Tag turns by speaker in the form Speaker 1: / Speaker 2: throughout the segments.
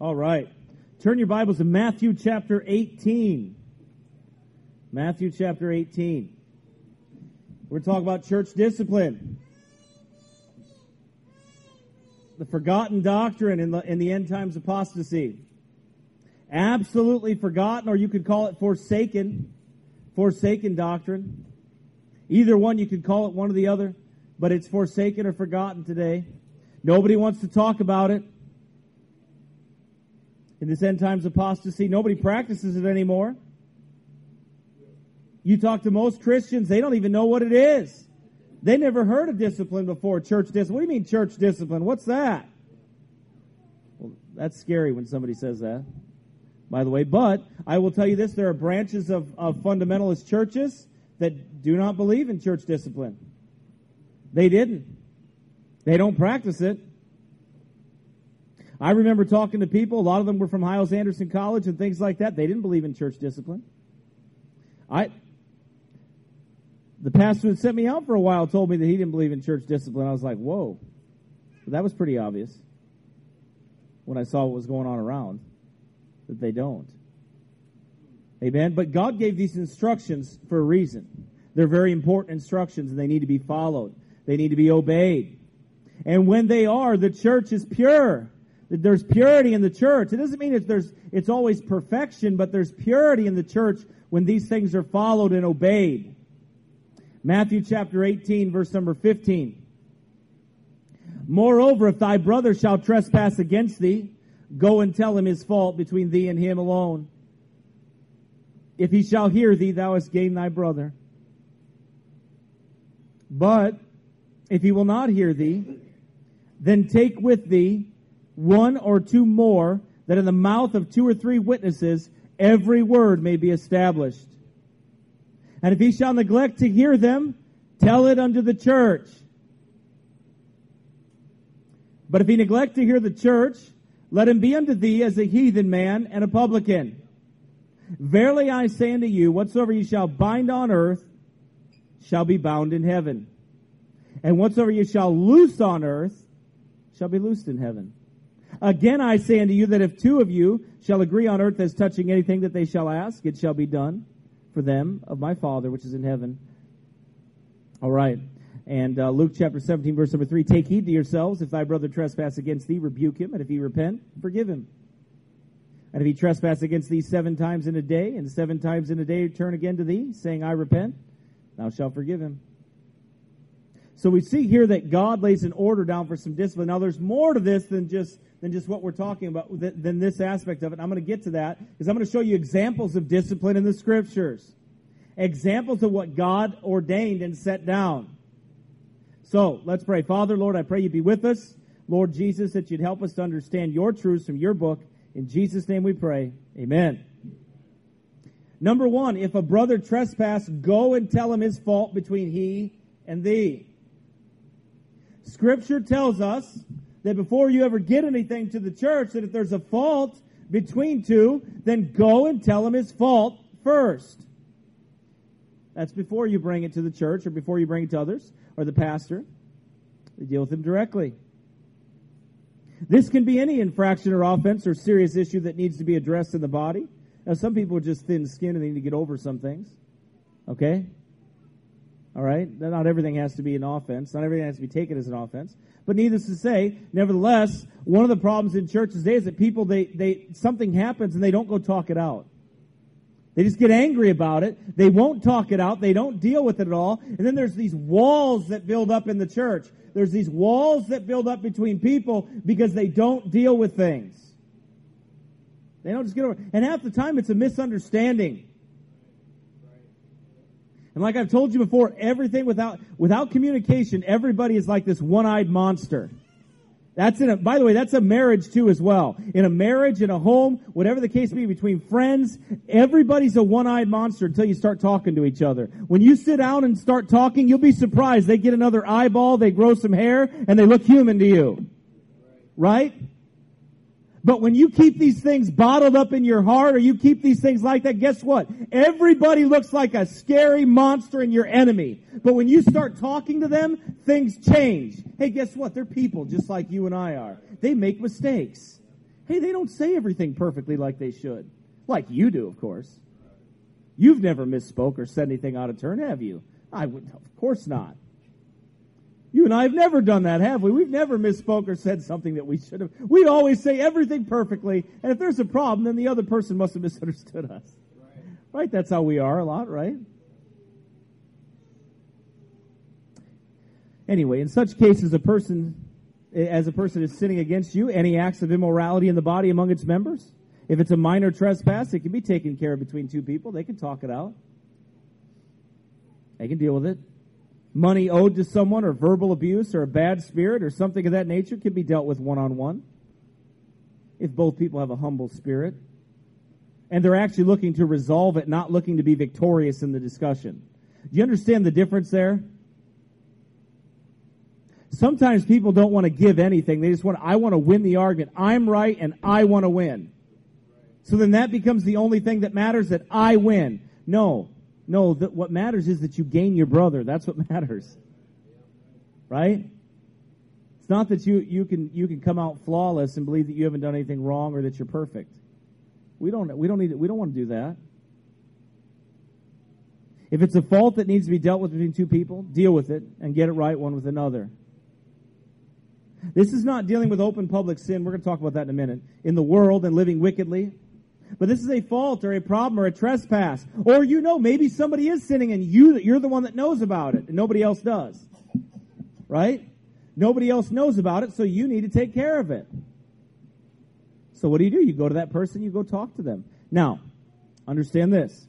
Speaker 1: All right. Turn your Bibles to Matthew chapter 18. Matthew chapter 18. We're talking about church discipline. The forgotten doctrine in the end times apostasy. Absolutely forgotten, or you could call it forsaken. Forsaken doctrine. Either one, you could call it one or the other, but it's forsaken or forgotten today. Nobody wants to talk about it. In this end times apostasy, nobody practices it anymore. You talk to most Christians, they don't even know what it is. They never heard of discipline before, church discipline. What do you mean church discipline? What's that? Well, that's scary when somebody says that, by the way. But I will tell you this, there are branches of fundamentalist churches that do not believe in church discipline. They didn't. They don't practice it. I remember talking to people, a lot of them were from Hyles-Anderson College and things like that. They didn't believe in church discipline. The pastor that sent me out for a while told me that he didn't believe in church discipline. I was like, whoa. But that was pretty obvious when I saw what was going on around, that they don't. Amen? But God gave these instructions for a reason. They're very important instructions, and they need to be followed. They need to be obeyed. And when they are, the church is pure. There's purity in the church. It doesn't mean it's always perfection, but there's purity in the church when these things are followed and obeyed. Matthew chapter 18, verse number 15. Moreover, if thy brother shall trespass against thee, go and tell him his fault between thee and him alone. If he shall hear thee, thou hast gained thy brother. But if he will not hear thee, then take with thee one or two more, that in the mouth of two or three witnesses every word may be established. And if he shall neglect to hear them, tell it unto the church. But if he neglect to hear the church, let him be unto thee as a heathen man and a publican. Verily I say unto you, whatsoever ye shall bind on earth shall be bound in heaven. And whatsoever ye shall loose on earth shall be loosed in heaven. Again I say unto you that if two of you shall agree on earth as touching anything that they shall ask, it shall be done for them of my Father which is in heaven. All right. And Luke chapter 17, verse number 3, take heed to yourselves. If thy brother trespass against thee, rebuke him. And if he repent, forgive him. And if he trespass against thee 7 times in a day, and 7 times in a day turn again to thee, saying, I repent, thou shalt forgive him. So we see here that God lays an order down for some discipline. Now there's more to this than just what we're talking about, than this aspect of it. I'm going to get to that, because I'm going to show you examples of discipline in the Scriptures. Examples of what God ordained and set down. So, let's pray. Father, Lord, I pray you be with us. Lord Jesus, that you'd help us to understand your truths from your book. In Jesus' name we pray. Amen. Number 1, if a brother trespass, go and tell him his fault between he and thee. Scripture tells us that before you ever get anything to the church, that if there's a fault between two, then go and tell him his fault first. That's before you bring it to the church or before you bring it to others or the pastor. They deal with him directly. This can be any infraction or offense or serious issue that needs to be addressed in the body. Now, some people are just thin-skinned and they need to get over some things. Okay? All right? Not everything has to be an offense. Not everything has to be taken as an offense. But needless to say, nevertheless, one of the problems in churches today is that people, something happens and they don't go talk it out. They just get angry about it. They won't talk it out. They don't deal with it at all. And then there's these walls that build up in the church. There's these walls that build up between people because they don't deal with things. They don't just get over. And half the time it's a misunderstanding. And like I've told you before, everything without communication, everybody is like this one-eyed monster. By the way, that's a marriage too as well. In a marriage, in a home, whatever the case may be, between friends, everybody's a one-eyed monster until you start talking to each other. When you sit down and start talking, you'll be surprised. They get another eyeball, they grow some hair, and they look human to you. Right? But when you keep these things bottled up in your heart, or you keep these things like that, guess what? Everybody looks like a scary monster and your enemy. But when you start talking to them, things change. Hey, guess what? They're people just like you and I are. They make mistakes. Hey, they don't say everything perfectly like they should. Like you do, of course. You've never misspoke or said anything out of turn, have you? Of course not. You and I have never done that, have we? We've never misspoke or said something that we should have. We'd always say everything perfectly, and if there's a problem, then the other person must have misunderstood us. Right? That's how we are a lot, right? Anyway, in such cases, a person is sinning against you, any acts of immorality in the body among its members, if it's a minor trespass, it can be taken care of between two people. They can talk it out. They can deal with it. Money owed to someone, or verbal abuse, or a bad spirit, or something of that nature can be dealt with one-on-one if both people have a humble spirit. And they're actually looking to resolve it, not looking to be victorious in the discussion. Do you understand the difference there? Sometimes people don't want to give anything. They just I want to win the argument. I'm right and I want to win. So then that becomes the only thing that matters, that I win. No, what matters is that you gain your brother. That's what matters. Right? It's not that you can come out flawless and believe that you haven't done anything wrong or that you're perfect. We don't want to do that. If it's a fault that needs to be dealt with between two people, deal with it and get it right one with another. This is not dealing with open public sin. We're going to talk about that in a minute. In the world and living wickedly. But this is a fault or a problem or a trespass. Or maybe somebody is sinning and you're the one that knows about it and nobody else does. Right? Nobody else knows about it, so you need to take care of it. So what do? You go to that person, you go talk to them. Now, understand this.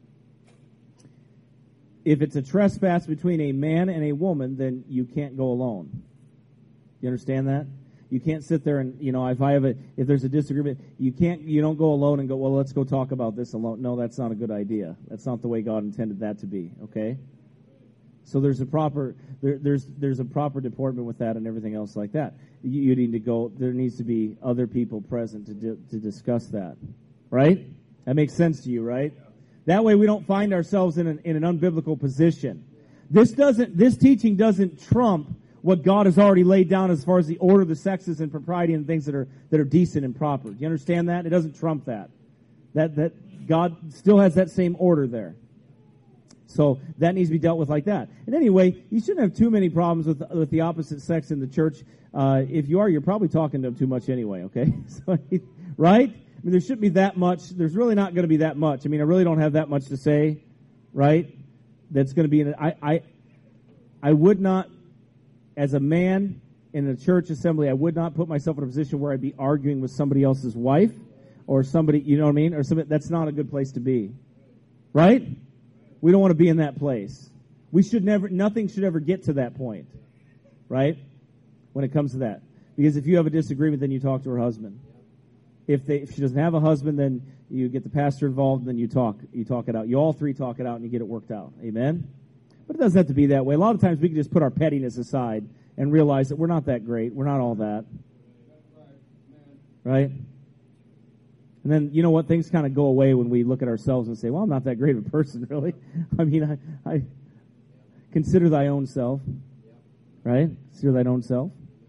Speaker 1: If it's a trespass between a man and a woman, then you can't go alone. You understand that? You can't sit there and, if there's a disagreement, you don't go alone and go, well, let's go talk about this alone. No, that's not a good idea. That's not the way God intended that to be, okay? So there's a proper deportment with that and everything else like that. You need to go, there needs to be other people present to discuss that, right? That makes sense to you, right? That way we don't find ourselves in an unbiblical position. This teaching doesn't trump what God has already laid down as far as the order of the sexes and propriety and things that are decent and proper. Do you understand that? It doesn't trump that. That God still has that same order there. So that needs to be dealt with like that. And anyway, you shouldn't have too many problems with the opposite sex in the church. If you are, you're probably talking to them too much anyway, okay? So, right? I mean, there shouldn't be that much. There's really not going to be that much. I mean, I really don't have that much to say, right? That's going to be I would not, as a man in a church assembly, I would not put myself in a position where I'd be arguing with somebody else's wife or somebody, you know what I mean? Or somebody, that's not a good place to be. Right? We don't want to be in that place. Nothing should ever get to that point. Right? When it comes to that. Because if you have a disagreement, then you talk to her husband. If she doesn't have a husband, then you get the pastor involved, and then you talk it out. You all three talk it out, and you get it worked out. Amen? But it doesn't have to be that way. A lot of times we can just put our pettiness aside and realize that we're not that great. We're not all that. Right? And then, you know what? Things kind of go away when we look at ourselves and say, well, I'm not that great of a person, really. I mean, I consider thy own self. Right? Consider thine own self.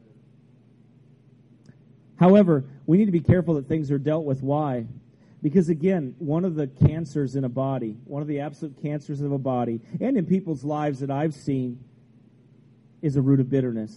Speaker 1: However, we need to be careful that things are dealt with. Why? Because, again, one of the cancers in a body, one of the absolute cancers of a body, and in people's lives that I've seen, is a root of bitterness.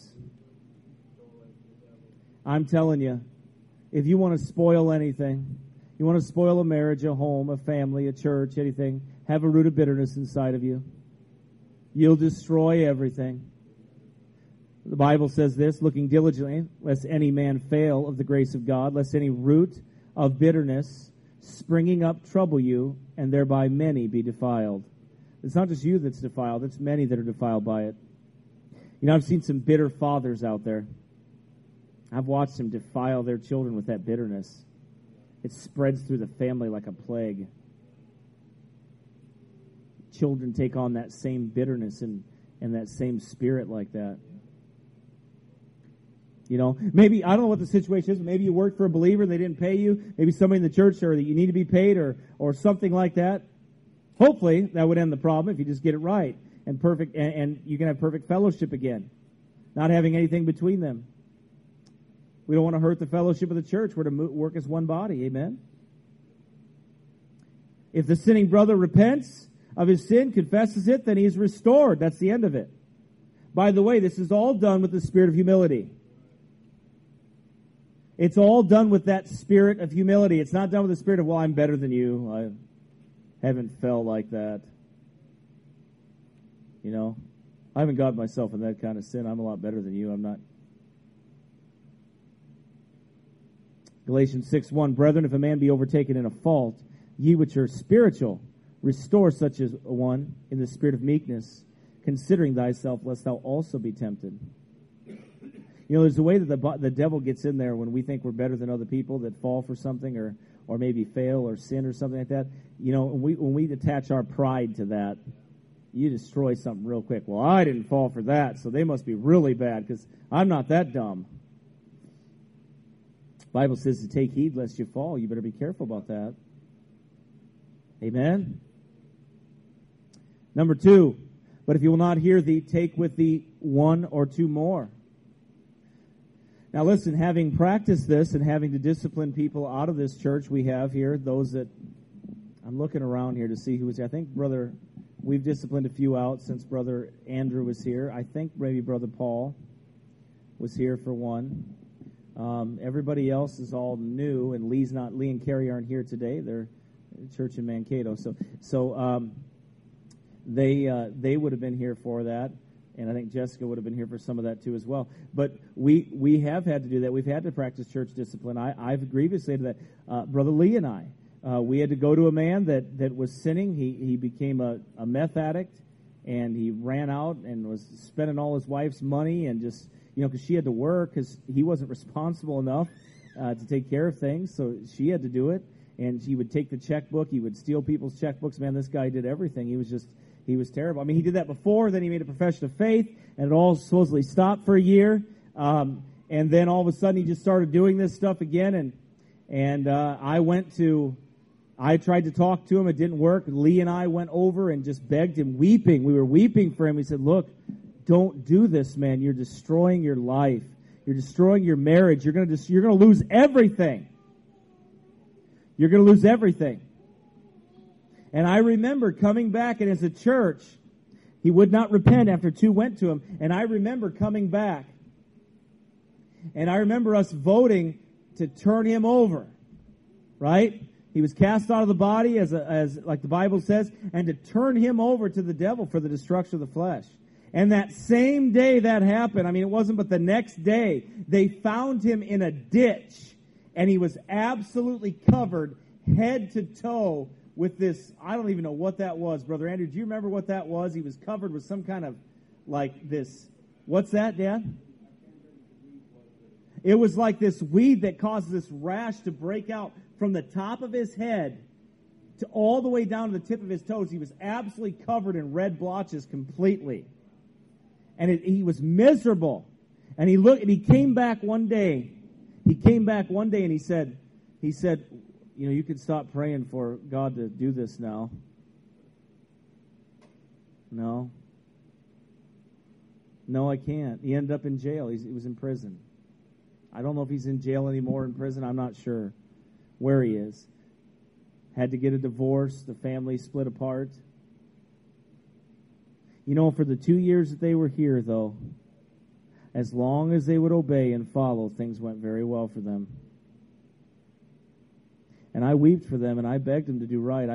Speaker 1: I'm telling you, if you want to spoil anything, you want to spoil a marriage, a home, a family, a church, anything, have a root of bitterness inside of you. You'll destroy everything. The Bible says this, looking diligently, lest any man fail of the grace of God, lest any root of bitterness springing up trouble you, and thereby many be defiled. It's not just you that's defiled, it's many that are defiled by it. You know, I've seen some bitter fathers out there. I've watched them defile their children with that bitterness. It spreads through the family like a plague. Children take on that same bitterness and that same spirit like that. You know, maybe, I don't know what the situation is, but maybe you work for a believer and they didn't pay you. Maybe somebody in the church or that you need to be paid or something like that. Hopefully, that would end the problem if you just get it right and perfect, and you can have perfect fellowship again, not having anything between them. We don't want to hurt the fellowship of the church. We're to work as one body. Amen? If the sinning brother repents of his sin, confesses it, then he is restored. That's the end of it. By the way, this is all done with the spirit of humility. It's all done with that spirit of humility. It's not done with the spirit of, well, I'm better than you. I haven't felt like that. You know, I haven't got myself in that kind of sin. I'm a lot better than you. I'm not. Galatians 6:1, brethren, if a man be overtaken in a fault, ye which are spiritual, restore such as one in the spirit of meekness, considering thyself, lest thou also be tempted. You know, there's a way that the devil gets in there when we think we're better than other people that fall for something or maybe fail or sin or something like that. You know, when we attach our pride to that, you destroy something real quick. Well, I didn't fall for that, so they must be really bad because I'm not that dumb. The Bible says to take heed lest you fall. You better be careful about that. Amen? Number 2, but if you will not hear thee, take with thee 1 or 2 more. Now listen, having practiced this and having to discipline people out of this church, we have here those that, I'm looking around here to see who was here. I think we've disciplined a few out since Brother Andrew was here. I think maybe Brother Paul was here for one. Everybody else is all new, and Lee and Carrie aren't here today. They're at church in Mankato. So they would have been here for that. And I think Jessica would have been here for some of that too as well. But we have had to do that. We've had to practice church discipline. I've grievously said that. Brother Lee and I, we had to go to a man that was sinning. He became a meth addict, and he ran out and was spending all his wife's money and just, you know, because she had to work because he wasn't responsible enough to take care of things. So she had to do it. And he would take the checkbook. He would steal people's checkbooks. Man, this guy did everything. He was terrible. I mean, he did that before. Then he made a profession of faith, and it all supposedly stopped for a year. And then all of a sudden, he just started doing this stuff again. And I tried to talk to him. It didn't work. Lee and I went over and just begged him, weeping. We were weeping for him. We said, look, don't do this, man. You're destroying your life. You're destroying your marriage. You're going to lose everything. You're going to lose everything. And I remember coming back, and as a church, he would not repent after 2 went to him. And I remember coming back, and I remember us voting to turn him over, right? He was cast out of the body, as like the Bible says, and to turn him over to the devil for the destruction of the flesh. And that same day that happened, I mean, it wasn't but the next day, they found him in a ditch, and he was absolutely covered head to toe with this, I don't even know what that was. Brother Andrew, do you remember what that was? He was covered with some kind of, like this, what's that, Dad? It was like this weed that caused this rash to break out from the top of his head to all the way down to the tip of his toes. He was absolutely covered in red blotches completely. And he was miserable. And he came back one day. And he said, you know, you can stop praying for God to do this now. No, I can't. He ended up in jail. He was in prison. I don't know if he's in jail anymore, in prison. I'm not sure where he is. Had to get a divorce. The family split apart. You know, for the 2 years that they were here, though, as long as they would obey and follow, things went very well for them. And I wept for them, and I begged him to do right.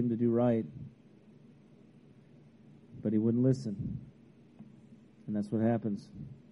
Speaker 1: But he wouldn't listen. And that's what happens.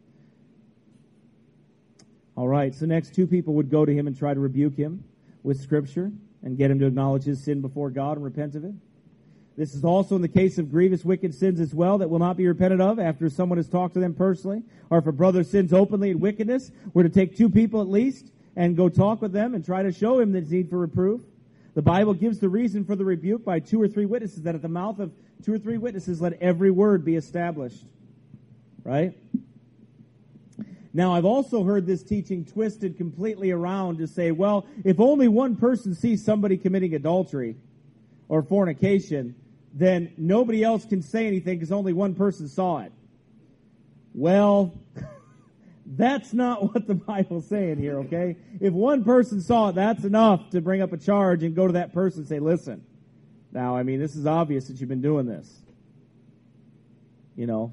Speaker 1: All right, so next 2 people would go to him and try to rebuke him with Scripture and get him to acknowledge his sin before God and repent of it. This is also in the case of grievous wicked sins as well that will not be repented of after someone has talked to them personally. Or if a brother sins openly in wickedness, we're to take 2 people at least and go talk with them and try to show him the need for reproof. The Bible gives the reason for the rebuke by 2 or 3 witnesses, that at the mouth of 2 or 3 witnesses let every word be established. Right? Now, I've also heard this teaching twisted completely around to say, well, if only one person sees somebody committing adultery or fornication, then nobody else can say anything because only one person saw it. Well, That's not what the Bible's saying here, okay? If one person saw it, that's enough to bring up a charge and go to that person and say, listen, now, I mean, this is obvious that you've been doing this. You know?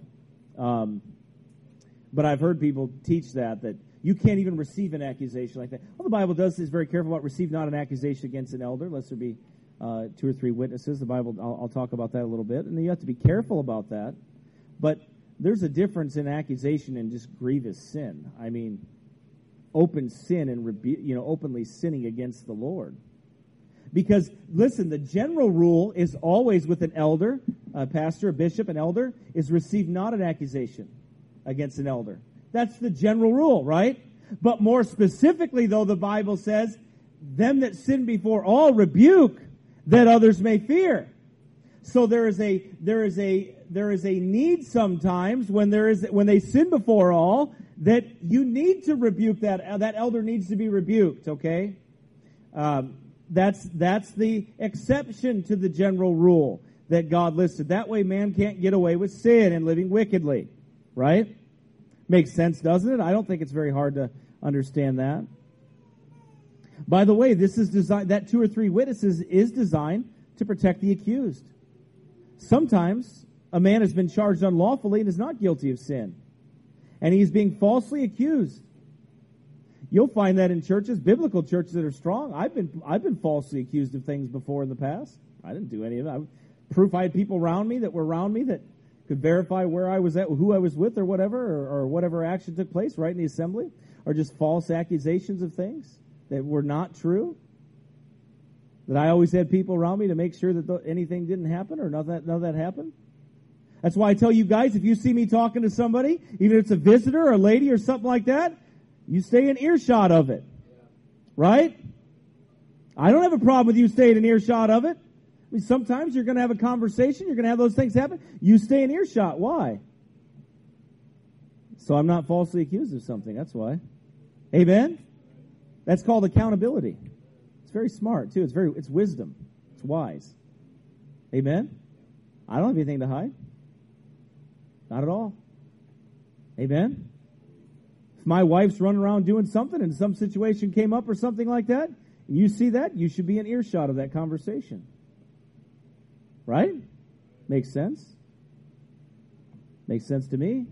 Speaker 1: But I've heard people teach that you can't even receive an accusation like that. Well, the Bible is very careful about receive not an accusation against an elder, lest there be 2 or 3 witnesses. The Bible, I'll talk about that a little bit. And you have to be careful about that. But there's a difference in accusation and just grievous sin. I mean, open sin and openly sinning against the Lord. Because, listen, the general rule is always with an elder, a pastor, a bishop, an elder, is receive not an accusation against an elder. That's the general rule, right? But more specifically, though, the Bible says, them that sin before all rebuke, that others may fear. So there is a need sometimes when they sin before all that you need to rebuke that elder needs to be rebuked. Okay, that's the exception to the general rule that God listed. That way, man can't get away with sin and living wickedly. Right? Makes sense, doesn't it? I don't think it's very hard to understand that. By the way, this is designed. That 2 or 3 witnesses is designed to protect the accused. Sometimes a man has been charged unlawfully and is not guilty of sin, and he's being falsely accused. You'll find that in churches, biblical churches that are strong. I've been falsely accused of things before in the past. I didn't do any of it. I had people around me that could verify where I was at, who I was with, or whatever, or whatever action took place right in the assembly, or just false accusations of things that were not true. That I always had people around me to make sure that anything didn't happen or none of that happened. That's why I tell you guys, if you see me talking to somebody, even if it's a visitor or a lady or something like that, you stay in earshot of it. Right? I don't have a problem with you staying in earshot of it. I mean, sometimes you're going to have a conversation, you're going to have those things happen. You stay in earshot. Why? So I'm not falsely accused of something. That's why. Amen? That's called accountability. It's very smart, too. It's wisdom. It's wise. Amen? I don't have anything to hide. Not at all. Amen? If my wife's running around doing something and some situation came up or something like that, and you see that, you should be in earshot of that conversation. Right? Makes sense? Makes sense to me.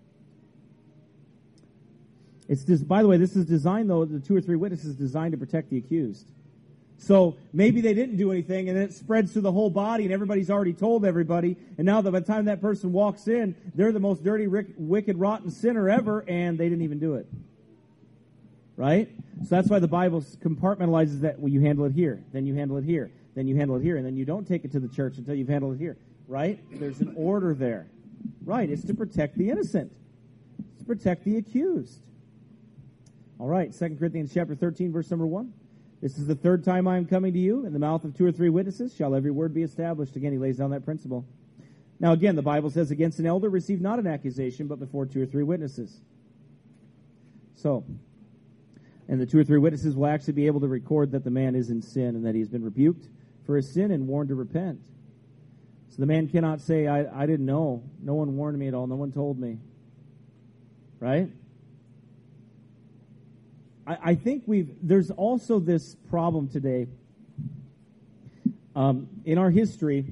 Speaker 1: It's just, by the way, this is designed, though, the 2 or 3 witnesses designed to protect the accused. So maybe they didn't do anything, and it spreads to the whole body, and everybody's already told everybody, and now by the time that person walks in, they're the most dirty, wicked, rotten sinner ever, and they didn't even do it. Right? So that's why the Bible compartmentalizes that. Well, you handle it here, then you handle it here, then you handle it here, and then you don't take it to the church until you've handled it here. Right? There's an order there. Right? It's to protect the innocent. It's to protect the accused. All right, 2 Corinthians chapter 13, verse number 1. This is the 3rd time I am coming to you. In the mouth of 2 or 3 witnesses shall every word be established. Again, he lays down that principle. Now, again, the Bible says, against an elder receive not an accusation, but before 2 or 3 witnesses. So, and the 2 or 3 witnesses will actually be able to record that the man is in sin and that he has been rebuked for his sin and warned to repent. So the man cannot say, I didn't know. No one warned me at all. No one told me. Right? I think there's also this problem today in our history.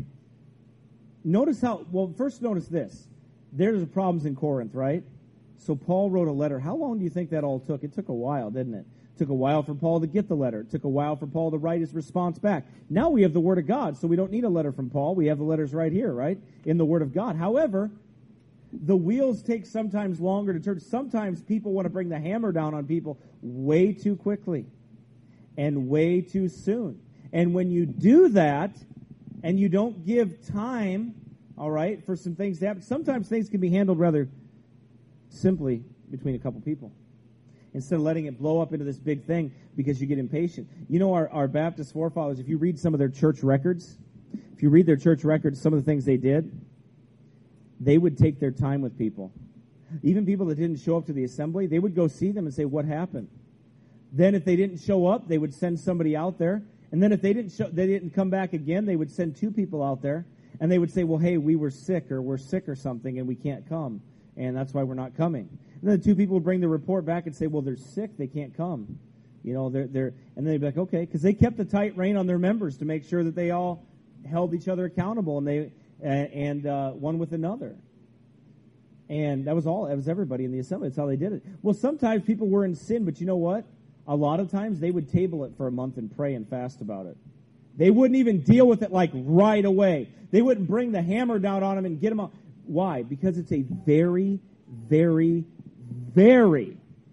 Speaker 1: First notice this. There's problems in Corinth, right? So Paul wrote a letter. How long do you think that all took? It took a while, didn't it? It took a while for Paul to get the letter. It took a while for Paul to write his response back. Now we have the Word of God, so we don't need a letter from Paul. We have the letters right here, right? In the Word of God. However, the wheels take sometimes longer to turn. Sometimes people want to bring the hammer down on people way too quickly and way too soon. And when you do that and you don't give time, all right, for some things to happen, sometimes things can be handled rather simply between a couple people instead of letting it blow up into this big thing because you get impatient. You know, our Baptist forefathers, if you read some of their church records, some of the things they did, they would take their time with people. Even people that didn't show up to the assembly, they would go see them and say, what happened? Then if they didn't show up, they would send somebody out there. And then if they didn't come back again, they would send 2 people out there. And they would say, well, hey, we were sick or we're sick or something and we can't come. And that's why we're not coming. And then the two people would bring the report back and say, well, they're sick, they can't come. You know, and then they'd be like, okay, because they kept a tight rein on their members to make sure that they all held each other accountable and one with another. And that was everybody in the assembly. That's how they did it. Well, sometimes people were in sin, but you know what? A lot of times they would table it for a month and pray and fast about it. They wouldn't even deal with it like right away. They wouldn't bring the hammer down on them and get them out. Why? Because it's a very, very, very,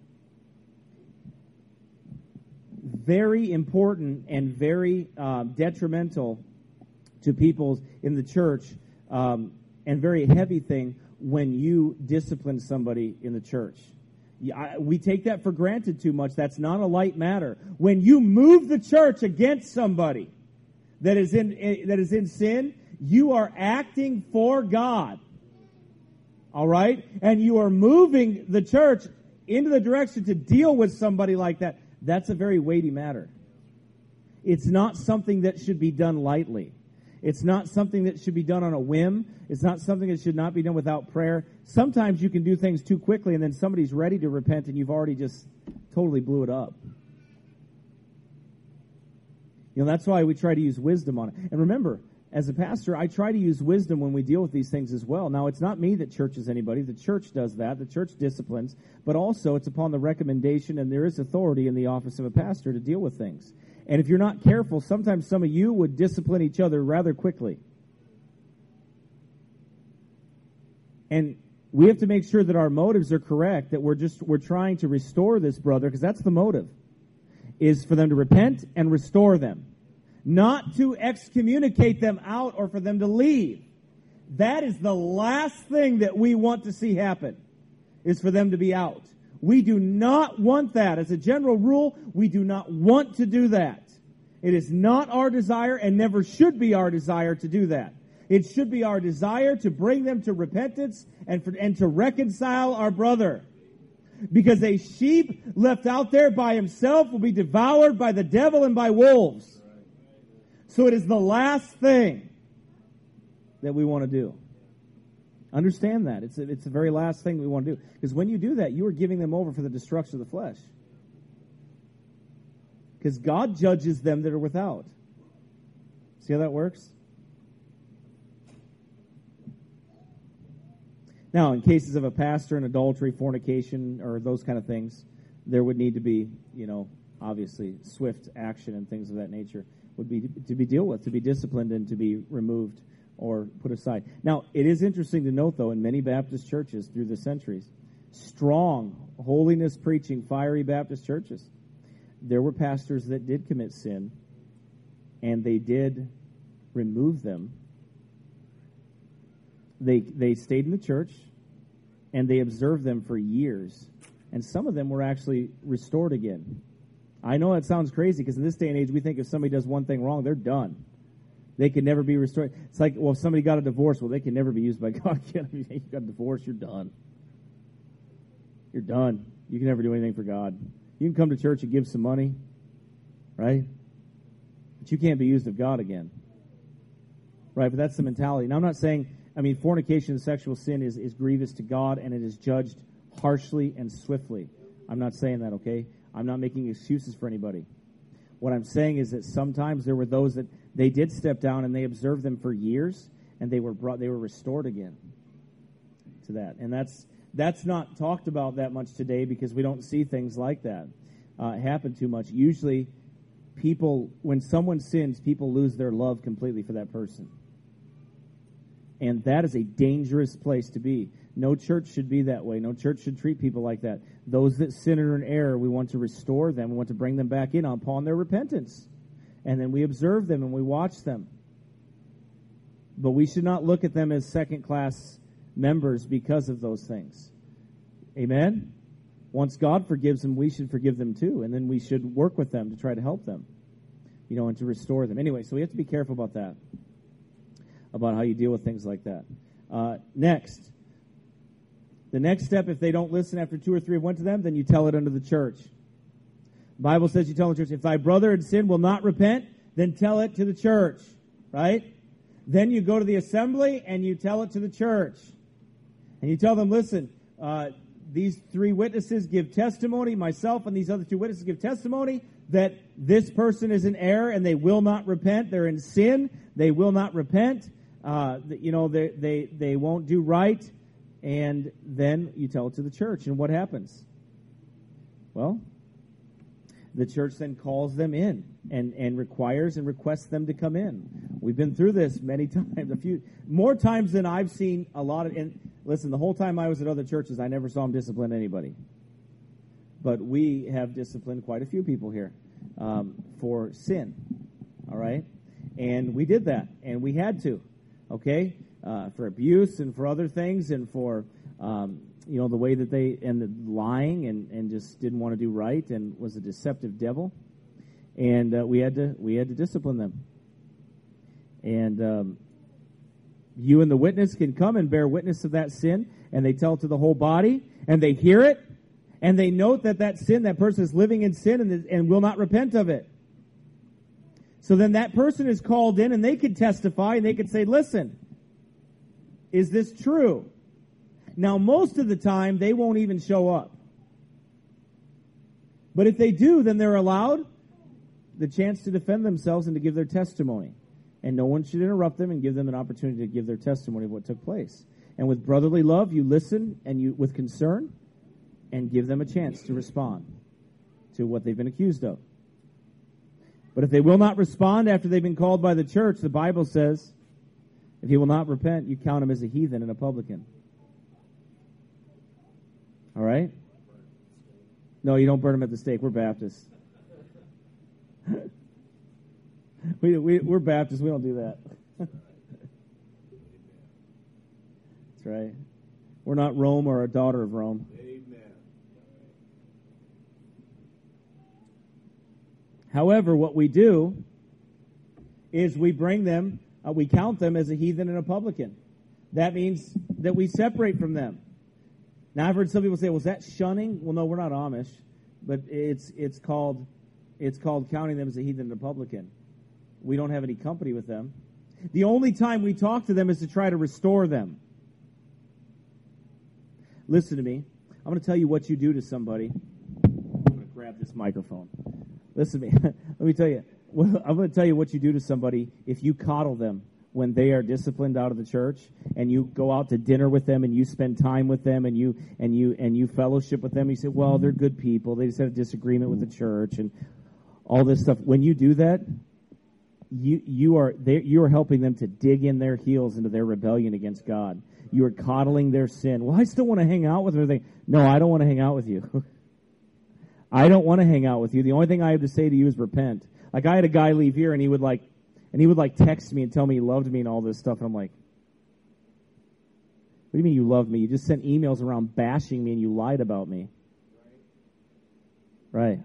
Speaker 1: very important and very detrimental to people in the church and very heavy thing when you discipline somebody in the church. We take that for granted too much. That's not a light matter. When you move the church against somebody that is in sin, you are acting for God. All right? And you are moving the church into the direction to deal with somebody like that. That's a very weighty matter. It's not something that should be done lightly. It's not something that should be done on a whim. It's not something that should not be done without prayer. Sometimes you can do things too quickly and then somebody's ready to repent and you've already just totally blew it up. You know, that's why we try to use wisdom on it. And remember, as a pastor, I try to use wisdom when we deal with these things as well. Now, it's not me that churches anybody. The church does that. The church disciplines. But also, it's upon the recommendation, and there is authority in the office of a pastor to deal with things. And if you're not careful, sometimes some of you would discipline each other rather quickly. And we have to make sure that our motives are correct, that we're trying to restore this brother, because that's the motive, is for them to repent and restore them. Not to excommunicate them out or for them to leave. That is the last thing that we want to see happen, is for them to be out. We do not want that. As a general rule, we do not want to do that. It is not our desire and never should be our desire to do that. It should be our desire to bring them to repentance and to reconcile our brother. Because a sheep left out there by himself will be devoured by the devil and by wolves. So it is the last thing that we want to do. Understand that. It's the very last thing we want to do. Because when you do that, you are giving them over for the destruction of the flesh. Because God judges them that are without. See how that works? Now, in cases of a pastor and adultery, fornication, or those kind of things, there would need to be, obviously, swift action and things of that nature would be to be dealt with, to be disciplined, and to be removed or put aside. Now, it is interesting to note, though, in many Baptist churches through the centuries, strong, holiness-preaching, fiery Baptist churches, there were pastors that did commit sin, and they did remove them. They stayed in the church, and they observed them for years, and some of them were actually restored again. I know that sounds crazy, because in this day and age, we think if somebody does one thing wrong, they're done. They can never be restored. It's like, well, if somebody got a divorce, well, they can never be used by God again. I mean, you got a divorce, you're done. You're done. You can never do anything for God. You can come to church and give some money, right? But you can't be used of God again. Right, but that's the mentality. Now, I'm not saying, fornication and sexual sin is grievous to God, and it is judged harshly and swiftly. I'm not saying that, okay? I'm not making excuses for anybody. What I'm saying is that sometimes there were those that they did step down and they observed them for years, and they were restored again to that. And that's not talked about that much today, because we don't see things like that happen too much. Usually, when someone sins, people lose their love completely for that person. And that is a dangerous place to be. No church should be that way. No church should treat people like that. Those that sin or in error, we want to restore them. We want to bring them back in upon their repentance. And then we observe them and we watch them. But we should not look at them as second-class members because of those things. Amen? Once God forgives them, we should forgive them too. And then we should work with them to try to help them, and to restore them. Anyway, so we have to be careful about that, about how you deal with things like that. Next. The next step, if they don't listen after 2 or 3 have went to them, then you tell it unto the church. The Bible says you tell the church, if thy brother in sin will not repent, then tell it to the church. Right? Then you go to the assembly and you tell it to the church. And you tell them, listen, these 3 witnesses give testimony, myself and these other 2 witnesses give testimony that this person is in error and they will not repent. They're in sin. They will not repent. They won't do right. And then you tell it to the church. And what happens? Well, the church then calls them in and requires and requests them to come in. We've been through this many times, a few more times than I've seen a lot of. And listen, the whole time I was at other churches, I never saw them discipline anybody. But we have disciplined quite a few people here for sin. All right, and we did that, and we had to. Okay, for abuse and for other things, and for the way that they and the lying and just didn't want to do right and was a deceptive devil, and we had to discipline them. And you and the witness can come and bear witness of that sin, and they tell it to the whole body, and they hear it, and they note that sin, that person is living in sin and will not repent of it. So then that person is called in, and they could testify, and they could say, listen, is this true? Now, most of the time, they won't even show up. But if they do, then they're allowed the chance to defend themselves and to give their testimony. And no one should interrupt them and give them an opportunity to give their testimony of what took place. And with brotherly love, you listen and you with concern and give them a chance to respond to what they've been accused of. But if they will not respond after they've been called by the church, the Bible says, if he will not repent, you count him as a heathen and a publican. All right? No, you don't burn him at the stake. We're Baptists. We're Baptists. We don't do that. That's right. We're not Rome or a daughter of Rome.
Speaker 2: Amen.
Speaker 1: However, what we do is we bring them, we count them as a heathen and a publican. That means that we separate from them. Now, I've heard some people say, "Was that shunning?" Well, no, we're not Amish, but it's called counting them as a heathen and a publican. We don't have any company with them. The only time we talk to them is to try to restore them. Listen to me. I'm going to tell you what you do to somebody. I'm going to grab this microphone. Listen to me. Let me tell you. I'm going to tell you what you do to somebody if you coddle them when they are disciplined out of the church, and you go out to dinner with them, and you spend time with them, and you fellowship with them. You say, "Well, they're good people. They just had a disagreement with the church," and all this stuff. When you do that, you are helping them to dig in their heels into their rebellion against God. You are coddling their sin. Well, I still want to hang out with them. No, I don't want to hang out with you. I don't want to hang out with you. The only thing I have to say to you is repent. Like, I had a guy leave here, and he would text me and tell me he loved me and all this stuff. And I'm like, what do you mean you loved me? You just sent emails around bashing me and you lied about me. Right.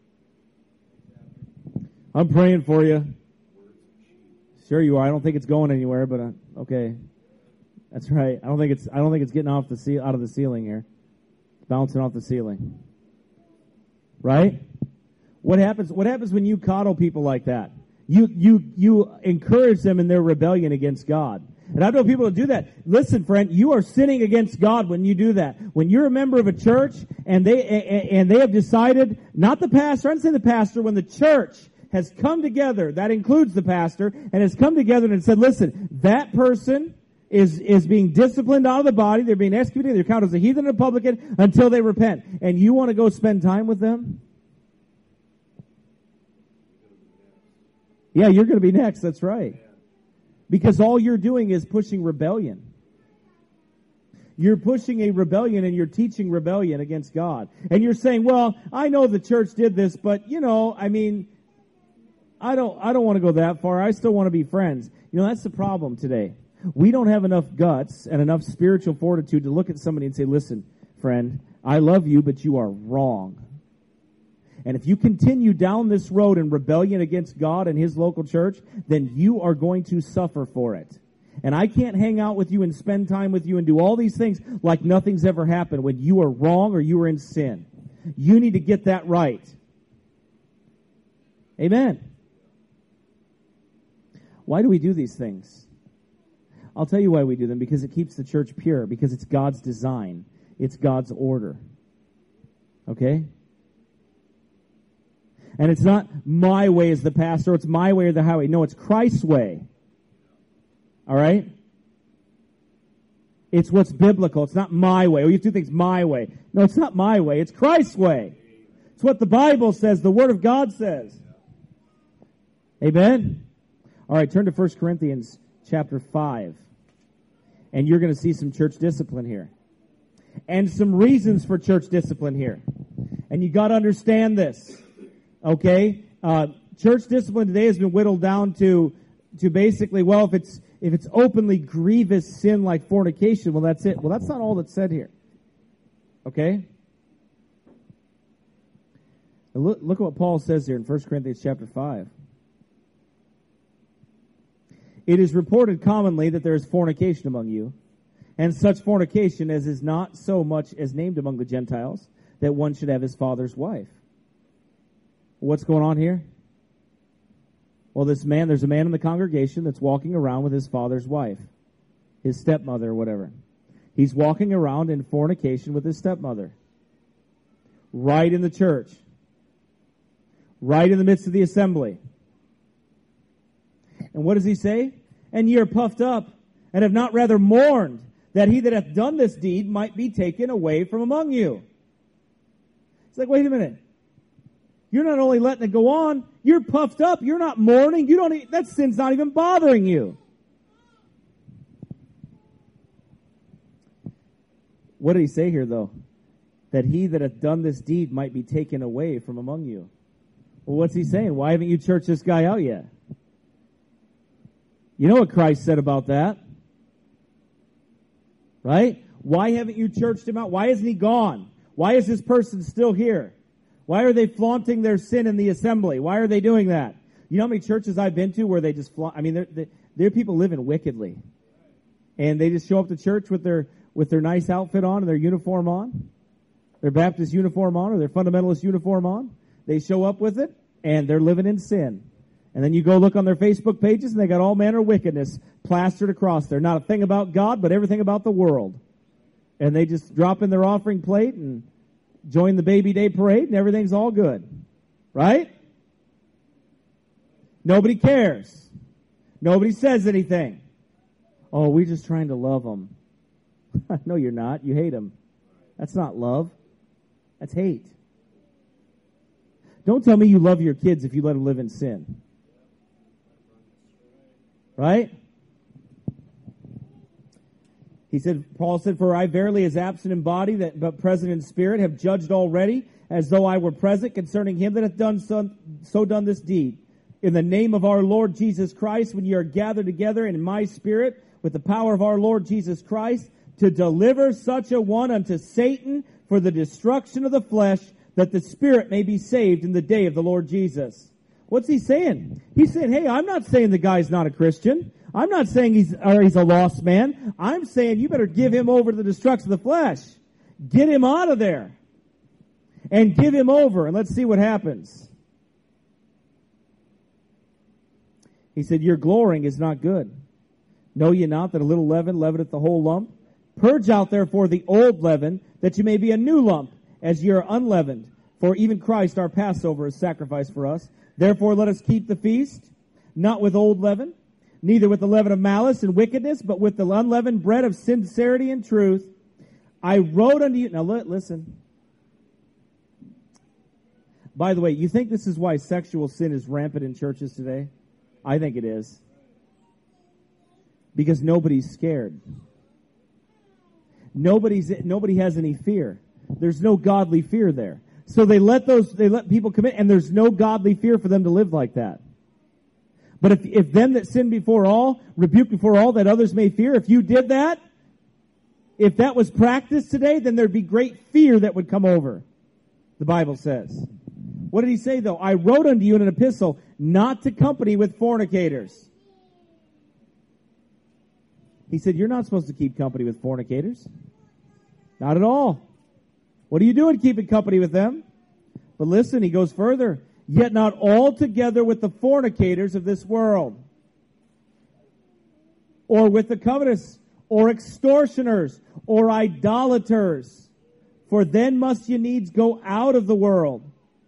Speaker 1: I'm praying for you. Sure you are. I don't think it's going anywhere, but okay. That's right. I don't think it's getting out of the ceiling here. It's bouncing off the ceiling. Right? What happens when you coddle people like that? You encourage them in their rebellion against God. And I know people that do that. Listen, friend, you are sinning against God when you do that. When you're a member of a church and they have decided, not the pastor, I'm saying the pastor, when the church has come together, that includes the pastor, and has come together and said, listen, that person is being disciplined out of the body, they're being executed, they're counted as a heathen and a publican until they repent. And you want to go spend time with them? Yeah, you're going to be next, that's right. Because all you're doing is pushing rebellion. You're pushing a rebellion and you're teaching rebellion against God. And you're saying, well, I know the church did this, but I don't want to go that far. I still want to be friends. That's the problem today. We don't have enough guts and enough spiritual fortitude to look at somebody and say, listen, friend, I love you, but you are wrong. And if you continue down this road in rebellion against God and His local church, then you are going to suffer for it. And I can't hang out with you and spend time with you and do all these things like nothing's ever happened when you are wrong or you are in sin. You need to get that right. Amen. Why do we do these things? I'll tell you why we do them. Because it keeps the church pure. Because it's God's design. It's God's order. Okay? And it's not my way as the pastor, it's my way or the highway. No, it's Christ's way. All right? It's what's biblical. It's not my way. Oh, you do things my way. No, it's not my way. It's Christ's way. It's what the Bible says, the Word of God says. Amen? All right, turn to 1 Corinthians chapter 5. And you're going to see some church discipline here. And some reasons for church discipline here. And you got to understand this. Okay? Church discipline today has been whittled down to basically, well, if it's openly grievous sin like fornication, well, that's it. Well, that's not all that's said here. Okay? Look at what Paul says here in 1 Corinthians chapter 5. It is reported commonly that there is fornication among you, and such fornication as is not so much as named among the Gentiles, that one should have his father's wife. What's going on here? Well, there's a man in the congregation that's walking around with his father's wife, his stepmother or whatever. He's walking around in fornication with his stepmother. Right in the church. Right in the midst of the assembly. And what does he say? And ye are puffed up, and have not rather mourned, that he that hath done this deed might be taken away from among you. It's like, wait a minute. You're not only letting it go on, you're puffed up. You're not mourning. That sin's not even bothering you. What did he say here, though? That he that hath done this deed might be taken away from among you. Well, what's he saying? Why haven't you churched this guy out yet? You know what Christ said about that? Right? Why haven't you churched him out? Why isn't he gone? Why is this person still here? Why are they flaunting their sin in the assembly? Why are they doing that? You know how many churches I've been to where they just flaunt? I mean, there are people living wickedly. And they just show up to church with their nice outfit on and their uniform on. Their Baptist uniform on or their fundamentalist uniform on. They show up with it and they're living in sin. And then you go look on their Facebook pages and they got all manner of wickedness plastered across there. Not a thing about God, but everything about the world. And they just drop in their offering plate and join the baby day parade and everything's all good. Right? Nobody cares. Nobody says anything. Oh, we're just trying to love them. No, you're not. You hate them. That's not love. That's hate. Don't tell me you love your kids if you let them live in sin. Right? Paul said, for I verily as absent in body, but present in spirit, have judged already, as though I were present concerning him that hath done done this deed. In the name of our Lord Jesus Christ, when ye are gathered together in my spirit, with the power of our Lord Jesus Christ, to deliver such a one unto Satan for the destruction of the flesh, that the spirit may be saved in the day of the Lord Jesus. What's he saying? He's saying, hey, I'm not saying the guy's not a Christian. I'm not saying he's a lost man. I'm saying you better give him over to the destruction of the flesh. Get him out of there. And give him over, and let's see what happens. He said, your glorying is not good. Know ye not that a little leaven leaveneth the whole lump? Purge out therefore the old leaven, that ye may be a new lump, as ye are unleavened. For even Christ our Passover is sacrificed for us. Therefore let us keep the feast, not with old leaven, neither with the leaven of malice and wickedness, but with the unleavened bread of sincerity and truth. I wrote unto you... Now listen. By the way, you think this is why sexual sin is rampant in churches today? I think it is. Because nobody's scared. Nobody has any fear. There's no godly fear there. So they let people commit, and there's no godly fear for them to live like that. But if them that sin before all, rebuke before all, that others may fear, if you did that, if that was practiced today, then there'd be great fear that would come over, the Bible says. What did he say, though? I wrote unto you in an epistle not to company with fornicators. He said, you're not supposed to keep company with fornicators. Not at all. What are you doing keeping company with them? But listen, he goes further. Yet not altogether with the fornicators of this world, or with the covetous, or extortioners, or idolaters, for then must you needs go out of the world.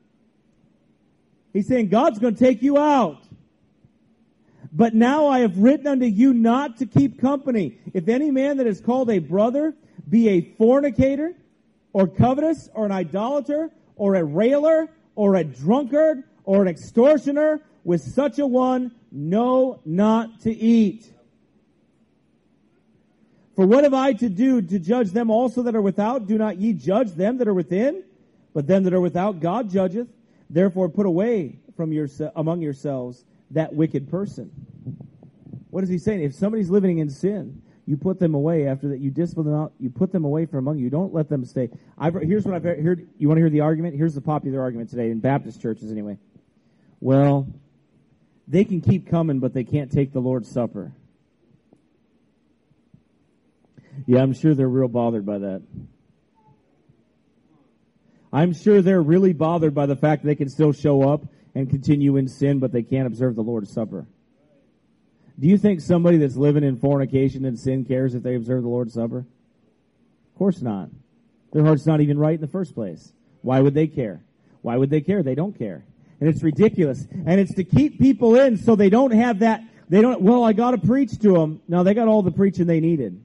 Speaker 1: He's saying God's going to take you out. But now I have written unto you not to keep company. If any man that is called a brother be a fornicator, or covetous, or an idolater, or a railer, or a drunkard, or an extortioner, with such a one, know not to eat. For what have I to do to judge them also that are without? Do not ye judge them that are within? But them that are without God judgeth. Therefore put away from among yourselves that wicked person. What is he saying? If somebody's living in sin, you put them away after that. You discipline them out. You put them away from among you. Don't let them stay. Here's what I've heard. You want to hear the argument? Here's the popular argument today in Baptist churches anyway. Well, they can keep coming, but they can't take the Lord's Supper. Yeah, I'm sure they're real bothered by that. I'm sure they're really bothered by the fact that they can still show up and continue in sin, but they can't observe the Lord's Supper. Do you think somebody that's living in fornication and sin cares if they observe the Lord's Supper? Of course not. Their heart's not even right in the first place. Why would they care? Why would they care? They don't care. And it's ridiculous. And it's to keep people in so they don't have that, I got to preach to them. No, they got all the preaching they needed.